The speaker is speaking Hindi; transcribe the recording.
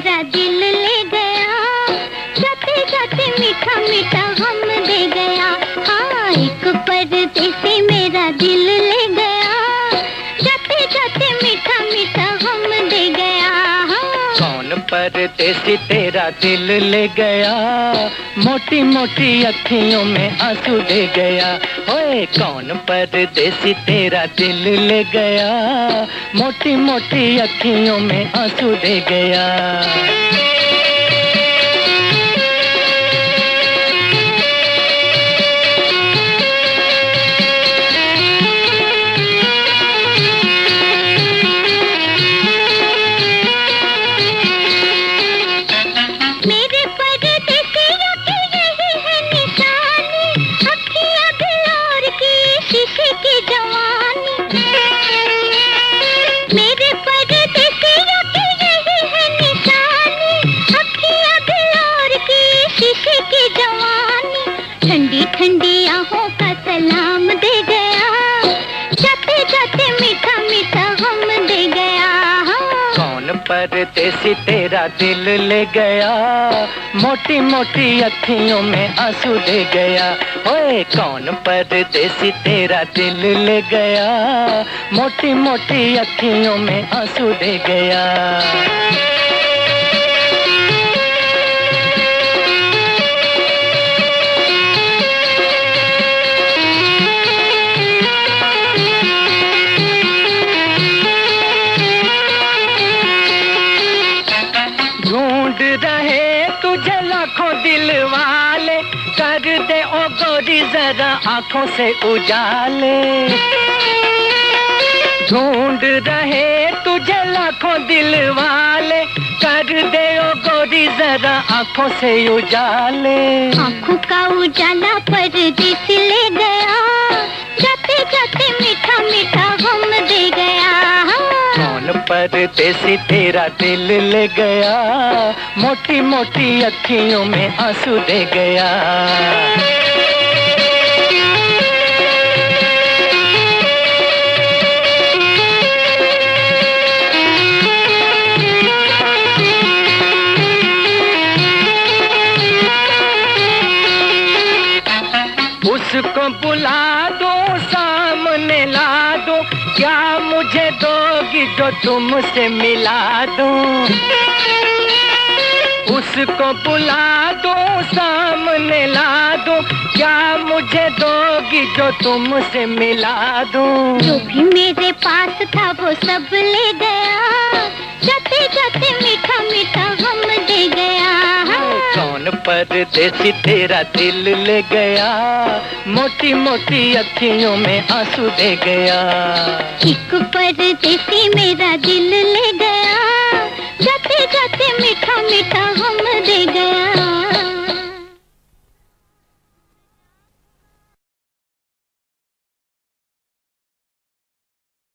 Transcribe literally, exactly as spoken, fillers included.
मेरा दिल ले गया, जाते जाते मीठा मीठा गम दे गया। हाँ, एक परदेसी मेरा दिल ले गया, जाते जाते मीठा मीठा गम दे गया। हाँ। कौन परदेसी तेरा दिल ले गया, मोटी मोटी अखियों में आंसू दे गया। ओए कौन परदेसी तेरा दिल ले गया, मोटी मोटी अखियों में आंसू दे गया। ठंडी ठंडी आहों का सलाम दे गया, जाते जाते मीठा मीठा गम दे गया। कौन परदेसी तेरा दिल ले गया, मोटी मोटी अखियों में आंसू दे गया। ओए कौन परदेसी तेरा दिल ले गया, मोटी मोटी अखियों में आंसू दे गया। ढूंढ रहे तुझे लाखों दिल वाले, कर दे ओ गोरी जरा आंखों से उजाले। ढूंढ रहे तुझे लाखों दिल वाले, कर दे ओ गोरी जरा आंखों से उजाले। आंखों का उजाला परदेसी ले गया, जाते जाते मीठा मीठा गम दे गया। कौन परदेसी तेरा दिल ले गया, मोटी मोटी अखियों में आंसू दे गया। उसको बुला दो, सामने ला दो, क्या मुझे दोगी जो तुमसे मिला दूं। उसको बुला दो, सामने ला दो, क्या मुझे दोगी जो तुमसे मिला दूं। जो भी मेरे पास था वो सब ले गया, जाते जाते मीठा मीठा गम दे गया। कौन परदेसी तेरा दिल ले गया, मोटी मोटी अखियों में आंसू दे गया। एक परदेसी मेरा दिल ले गया, जाते जाते मीठा मीठा गम दे गया।